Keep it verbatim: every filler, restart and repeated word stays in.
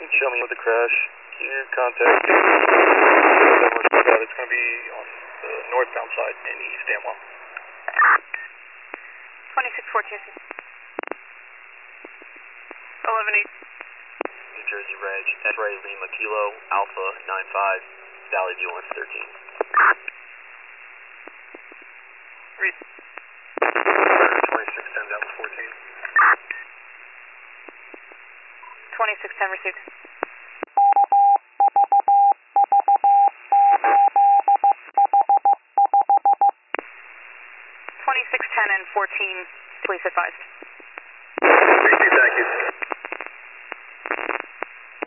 Show me with the crash. Your contact. It's going to be on the northbound side in East Amwell. twenty-six fourteen. eleven eight. New Jersey Reg, X-ray Lima Kilo, Alpha nine five, Valley View one thirteen. Read. twenty-six ten, Delta fourteen. twenty-six ten received. twenty-six ten and fourteen, police advised. Thank you.